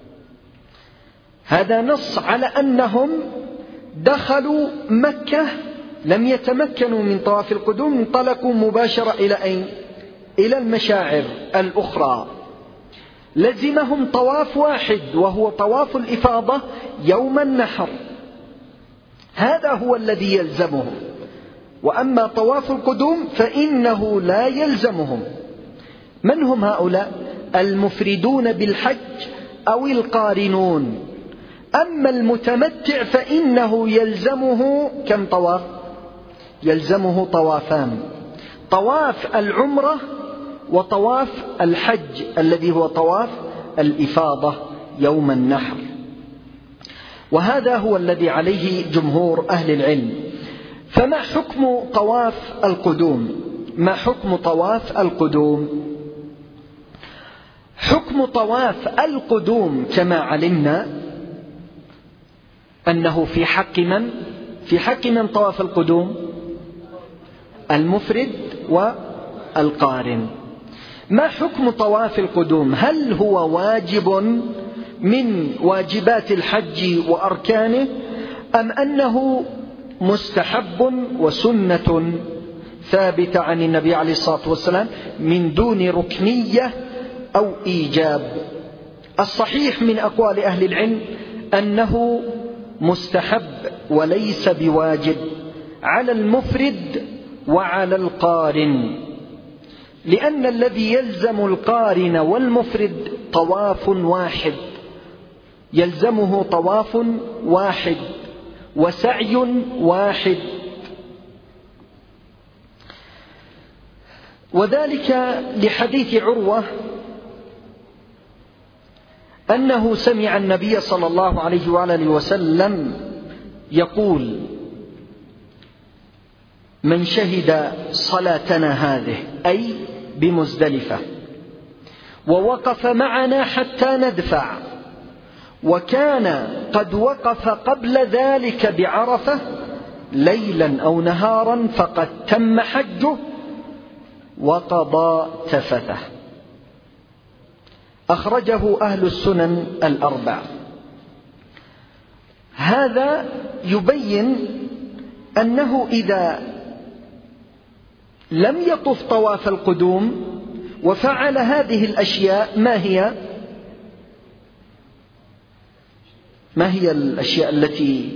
هذا نص على أنهم دخلوا مكة لم يتمكنوا من طواف القدوم، انطلقوا مباشرة إلى أين؟ إلى المشاعر الأخرى. لزمهم طواف واحد وهو طواف الإفاضة يوم النحر، هذا هو الذي يلزمهم. وأما طواف القدوم فإنه لا يلزمهم. من هم هؤلاء؟ المفردون بالحج أو القارنون. أما المتمتع فإنه يلزمه كم طواف؟ يلزمه طوافان: طواف العمرة وطواف الحج الذي هو طواف الإفاضة يوم النحر. وهذا هو الذي عليه جمهور أهل العلم. فما حكم طواف القدوم؟ ما حكم طواف القدوم؟ حكم طواف القدوم كما علمنا أنه في حق من؟ في حق من طواف القدوم؟ المفرد والقارن. ما حكم طواف القدوم؟ هل هو واجب من واجبات الحج وأركانه، أم أنه مستحب وسنة ثابتة عن النبي عليه الصلاة والسلام من دون ركنية أو إيجاب؟ الصحيح من أقوال أهل العلم أنه مستحب وليس بواجب على المفرد وعلى القارن، لأن الذي يلزم القارن والمفرد طواف واحد، يلزمه طواف واحد وسعي واحد. وذلك لحديث عروة أنه سمع النبي صلى الله عليه وآله وسلم يقول: من شهد صلاتنا هذه، أي بمزدلفة، ووقف معنا حتى ندفع، وكان قد وقف قبل ذلك بعرفة ليلا أو نهارا، فقد تم حجه وقضى تفثه. أخرجه أهل السنن الأربع. هذا يبين أنه إذا لم يطف طواف القدوم وفعل هذه الأشياء، ما هي الأشياء التي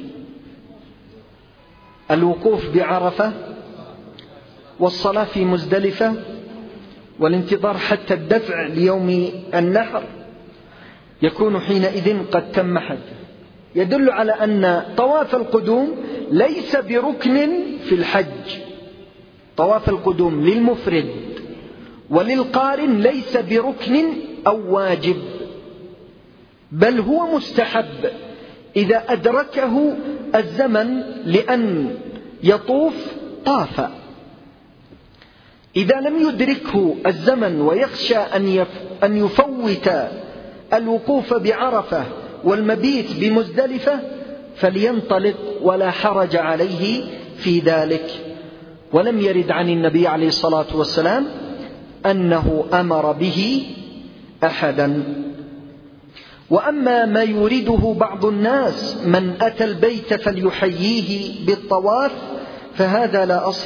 الوقوف بعرفة، والصلاة في مزدلفة، والانتظار حتى الدفع ليوم النحر، يكون حينئذ قد تم حجه. يدل على أن طواف القدوم ليس بركن في الحج. طواف القدوم للمفرد وللقارن ليس بركن أو واجب، بل هو مستحب إذا أدركه الزمن لأن يطوف طاف. إذا لم يدركه الزمن ويخشى أن يفوت الوقوف بعرفة والمبيت بمزدلفة فلينطلق ولا حرج عليه في ذلك. ولم يرد عن النبي عليه الصلاة والسلام أنه أمر به أحدا. وأما ما يريده بعض الناس: من أتى البيت فليحييه بالطواف، فهذا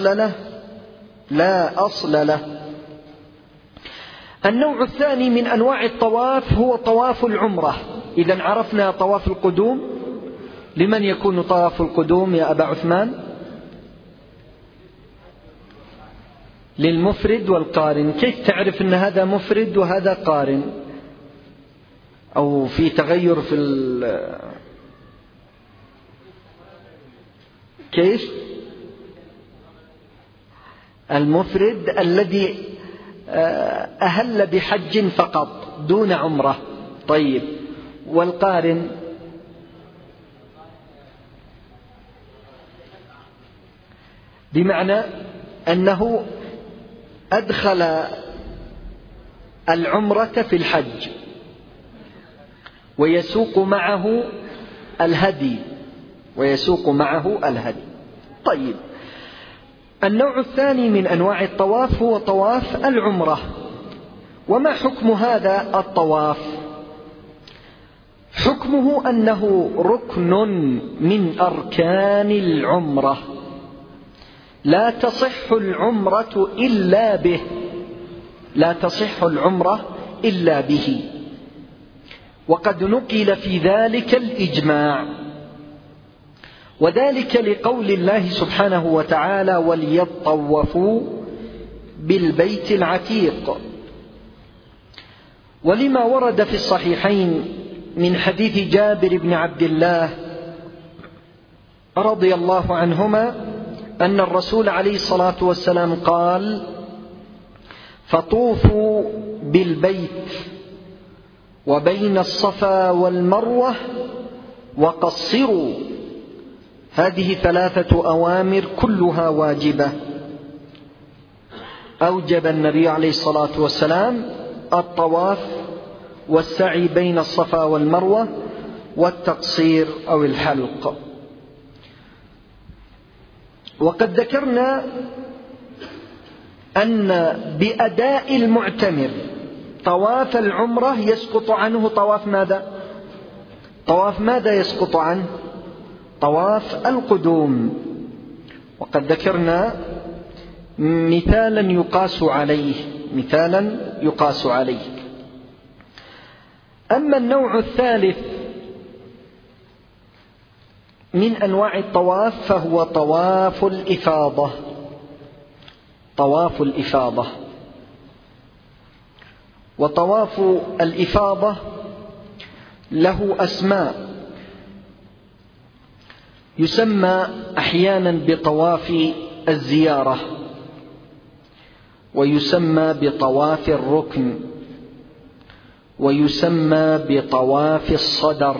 لا أصل له. النوع الثاني من أنواع الطواف هو طواف العمرة. إذن عرفنا طواف القدوم. لمن يكون طواف القدوم يا أبا عثمان؟ للمفرد والقارن. كيف تعرف أن هذا مفرد وهذا قارن، أو في تغير في كيف؟ المفرد الذي أهل بحج فقط دون عمرة. طيب، والقارن؟ بمعنى أنه أدخل العمرة في الحج ويسوق معه الهدي. طيب، النوع الثاني من أنواع الطواف هو طواف العمرة. وما حكم هذا الطواف؟ حكمه أنه ركن من أركان العمرة، لا تصح العمرة إلا به. وقد نقل في ذلك الإجماع، وذلك لقول الله سبحانه وتعالى: وليطوفوا بالبيت العتيق. ولما ورد في الصحيحين من حديث جابر بن عبد الله رضي الله عنهما أن الرسول عليه الصلاة والسلام قال: فطوفوا بالبيت وبين الصفا والمروة وقصروا. هذه 3 أوامر كلها واجبة. أوجب النبي عليه الصلاة والسلام الطواف والسعي بين الصفا والمروة والتقصير أو الحلق. وقد ذكرنا أن بأداء المعتمر طواف العمرة يسقط عنه طواف ماذا؟ يسقط عنه طواف القدوم. وقد ذكرنا مثالا يقاس عليه. أما النوع الثالث من أنواع الطواف فهو طواف الإفاضة. وطواف الإفاضة له أسماء، يسمى أحيانا بطواف الزيارة، ويسمى بطواف الركن، ويسمى بطواف الصدر،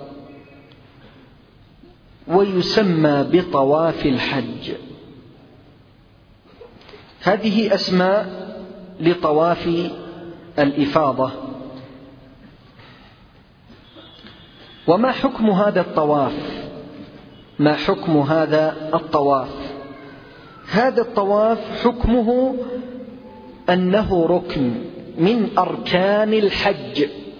ويسمى بطواف الحج. هذه أسماء لطواف الإفاضة. وما حكم هذا الطواف؟ ما حكم هذا الطواف؟ هذا الطواف حكمه أنه ركن من أركان الحج،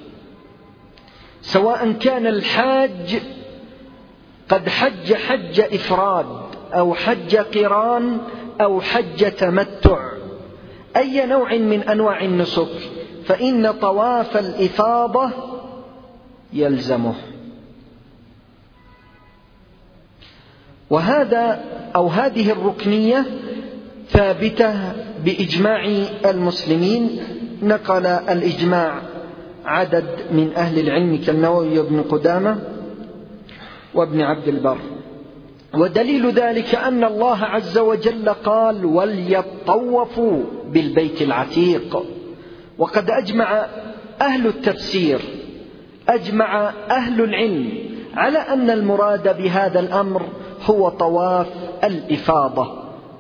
سواء كان الحاج قد حج حج إفراد أو حج قران أو حج تمتع، أي نوع من أنواع النسك، فإن طواف الإفاضة يلزمه. وهذا أو هذه الركنية ثابتة بإجماع المسلمين. نقل الإجماع عدد من أهل العلم كالنووي وابن قدامة وابن عبد البر. ودليل ذلك أن الله عز وجل قال: وليطوفوا بالبيت العتيق. وقد أجمع أهل التفسير، أجمع أهل العلم على أن المراد بهذا الأمر هو طواف الإفاضة.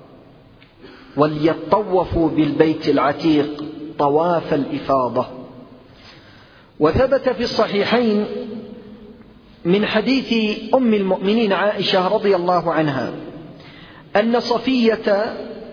وليطوفوا بالبيت العتيق طواف الإفاضة. وثبت في الصحيحين من حديث أم المؤمنين عائشة رضي الله عنها أن صفية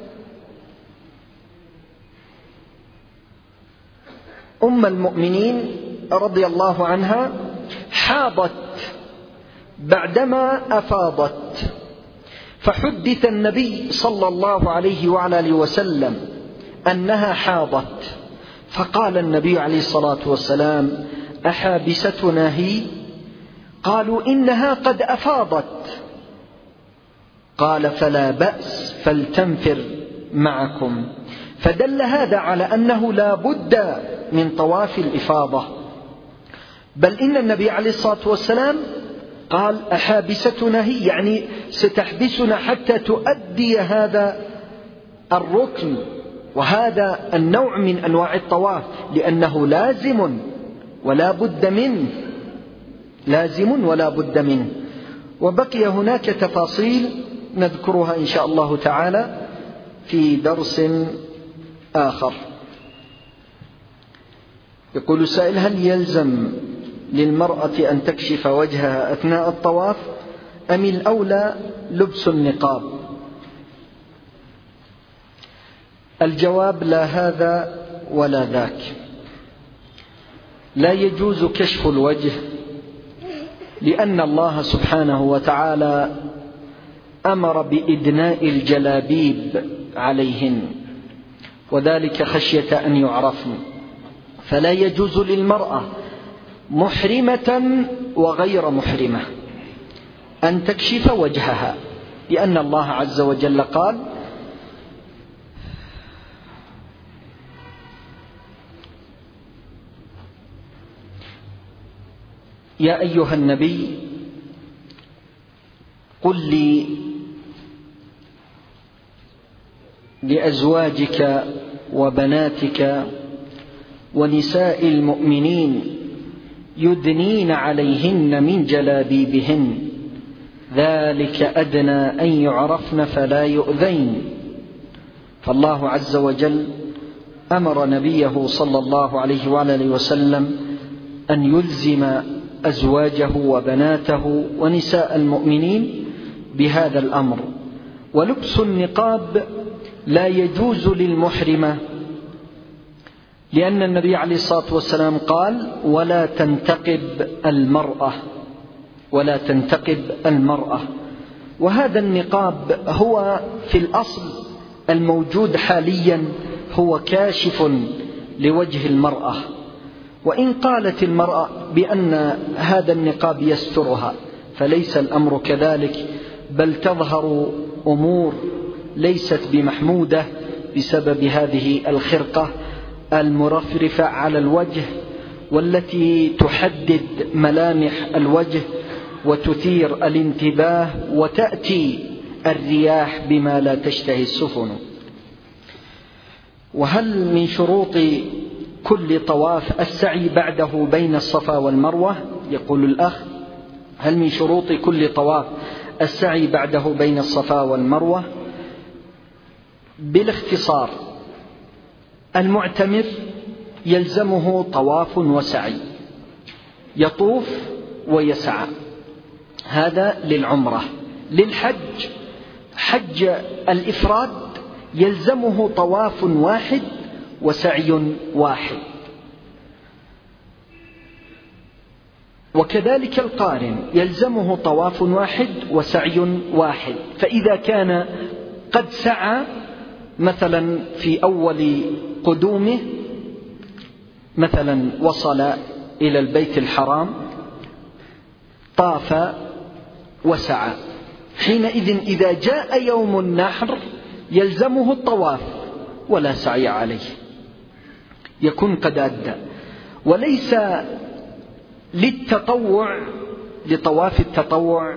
أم المؤمنين رضي الله عنها حاضت بعدما أفاضت، فحدث النبي صلى الله عليه وعلى آله وسلم أنها حاضت، فقال النبي عليه الصلاة والسلام: أحابستنا هي؟ قالوا: إنها قد أفاضت. قال: فلا بأس، فلتنفر معكم. فدل هذا على أنه لا بد من طواف الإفاضة، بل إن النبي عليه الصلاة والسلام قال: أحابستنا هي، يعني ستحبسنا حتى تؤدي هذا الركن وهذا النوع من أنواع الطواف، لأنه لازم ولا بد منه، لازم ولا بد منه. وبقي هناك تفاصيل نذكرها إن شاء الله تعالى في درس آخر. يقول السائل: هل يلزم للمرأة أن تكشف وجهها أثناء الطواف أم الأولى لبس النقاب؟ الجواب: لا هذا ولا ذاك. لا يجوز كشف الوجه، لأن الله سبحانه وتعالى أمر بإدناء الجلابيب عليهن، وذلك خشية أن يعرفن. فلا يجوز للمرأة محرمة وغير محرمة أن تكشف وجهها، لأن الله عز وجل قال: يا أيها النبي قل لأزواجك وبناتك ونساء المؤمنين يدنين عليهن من جلابيبهن ذلك أدنى أن يعرفن فلا يؤذين. فالله عز وجل أمر نبيه صلى الله عليه وآله وسلم أن يلزم أزواجه وبناته ونساء المؤمنين بهذا الأمر. ولبس النقاب لا يجوز للمحرمة، لأن النبي عليه الصلاة والسلام قال: ولا تنتقب المرأة، ولا تنتقب المرأة. وهذا النقاب هو في الأصل الموجود حاليا هو كاشف لوجه المرأة، وإن قالت المرأة بأن هذا النقاب يسترها فليس الأمر كذلك، بل تظهر أمور ليست بمحمودة بسبب هذه الخرقة المرفرفة على الوجه، والتي تحدد ملامح الوجه وتثير الانتباه، وتأتي الرياح بما لا تشتهي السفن. وهل من شروط كل طواف السعي بعده بين الصفا والمروة؟ يقول الأخ: هل من شروط كل طواف السعي بعده بين الصفا والمروة؟ بالاختصار، المعتمر يلزمه طواف وسعي، يطوف ويسعى، هذا للعمرة. للحج، حج الإفراد، يلزمه طواف واحد وسعي واحد. وكذلك القارن يلزمه طواف واحد وسعي واحد. فإذا كان قد سعى مثلا في أول قدومه، مثلا وصل إلى البيت الحرام، طاف وسعى، حينئذ إذا جاء يوم النحر يلزمه الطواف ولا سعي عليه، يكون قد أدى. وليس للتطوع، لطواف التطوع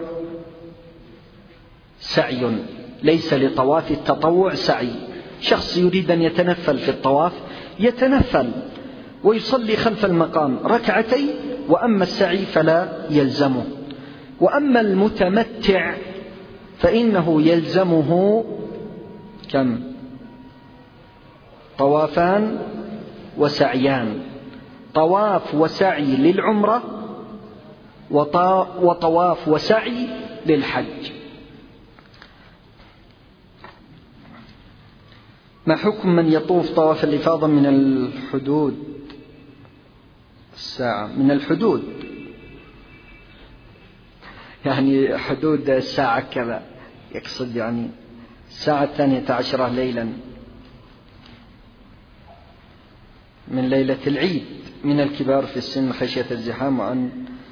سعي، ليس لطواف التطوع سعي. شخص يريد أن يتنفل في الطواف يتنفل ويصلي خلف المقام ركعتين، وأما السعي فلا يلزمه. وأما المتمتع فإنه يلزمه كم؟ طوافان وسعيان، طواف وسعي للعمرة، وطواف وسعي للحج. ما حكم من يطوف طواف الإفاضة من الحدود؟ الساعة من الحدود يعني حدود الساعة كذا، يقصد يعني الساعة 12 ليلا من ليلة العيد، من الكبار في السن خشية الزحام.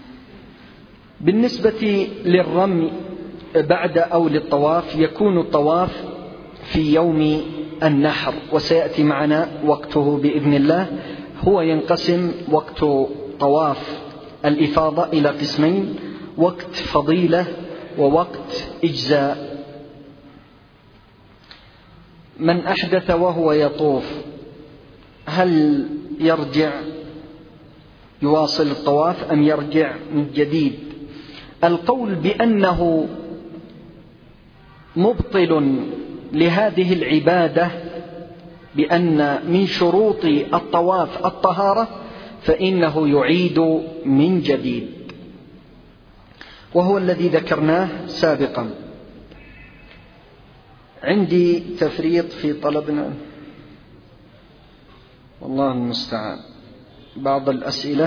بالنسبة للرمي بعد أو للطواف، يكون الطواف في يوم النحر، وسيأتي معنا وقته بإذن الله. هو ينقسم وقت طواف الإفاضة إلى قسمين: وقت فضيلة ووقت إجزاء. من أحدث وهو يطوف هل يرجع يواصل الطواف أم يرجع من جديد؟ القول بأنه مبطل لهذه العبادة، بأن من شروط الطواف الطهارة، فإنه يعيد من جديد، وهو الذي ذكرناه سابقا. عندي تفريط في طلبنا، والله المستعان. بعض الأسئلة: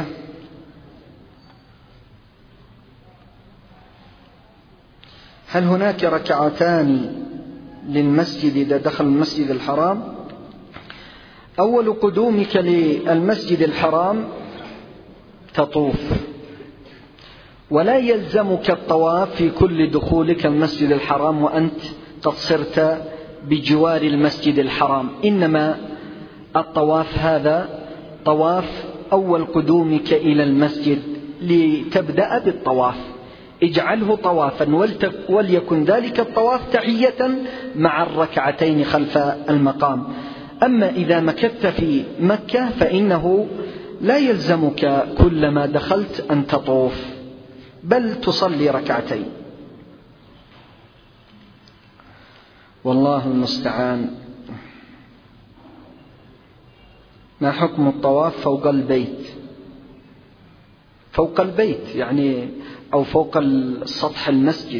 هل هناك ركعتان للمسجد إذا دخل المسجد الحرام؟ أول قدومك للمسجد الحرام تطوف، ولا يلزمك الطواف في كل دخولك المسجد الحرام وأنت قد صرت بجوار المسجد الحرام، إنما الطواف هذا طواف أول قدومك إلى المسجد لتبدأ بالطواف، اجعله طوافا، وليكن ذلك الطواف تحية مع الركعتين خلف المقام. أما إذا مكثت في مكة فإنه لا يلزمك كلما دخلت أن تطوف، بل تصلي ركعتين، والله المستعان. ما حكم الطواف فوق البيت؟ فوق البيت يعني أو فوق سطح المسجد،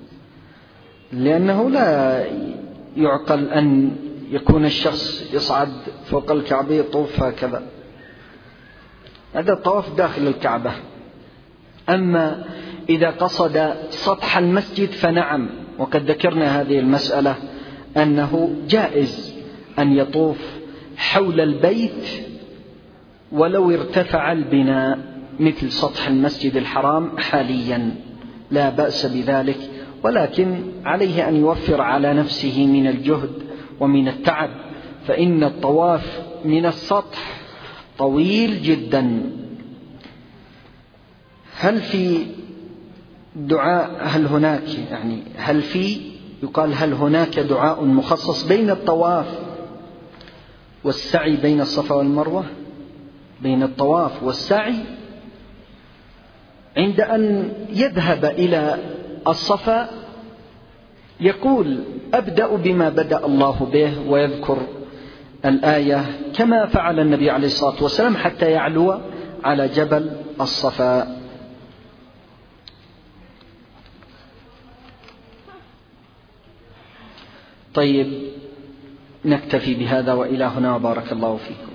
لأنه لا يعقل أن يكون الشخص يصعد فوق الكعبة يطوف هكذا، هذا الطواف داخل الكعبة. أما إذا قصد سطح المسجد فنعم، وقد ذكرنا هذه المسألة أنه جائز أن يطوف حول البيت ولو ارتفع البناء مثل سطح المسجد الحرام حاليا، لا بأس بذلك، ولكن عليه أن يوفر على نفسه من الجهد ومن التعب، فإن الطواف من السطح طويل جدا. هل في دعاء، هل هناك دعاء مخصص بين الطواف والسعي بين الصفا والمروة؟ بين الطواف والسعي عند أن يذهب إلى الصفا يقول: أبدأ بما بدأ الله به، ويذكر الآية كما فعل النبي عليه الصلاة والسلام حتى يعلو على جبل الصفا. طيب، نكتفي بهذا، وإلى هنا، وبارك الله فيكم.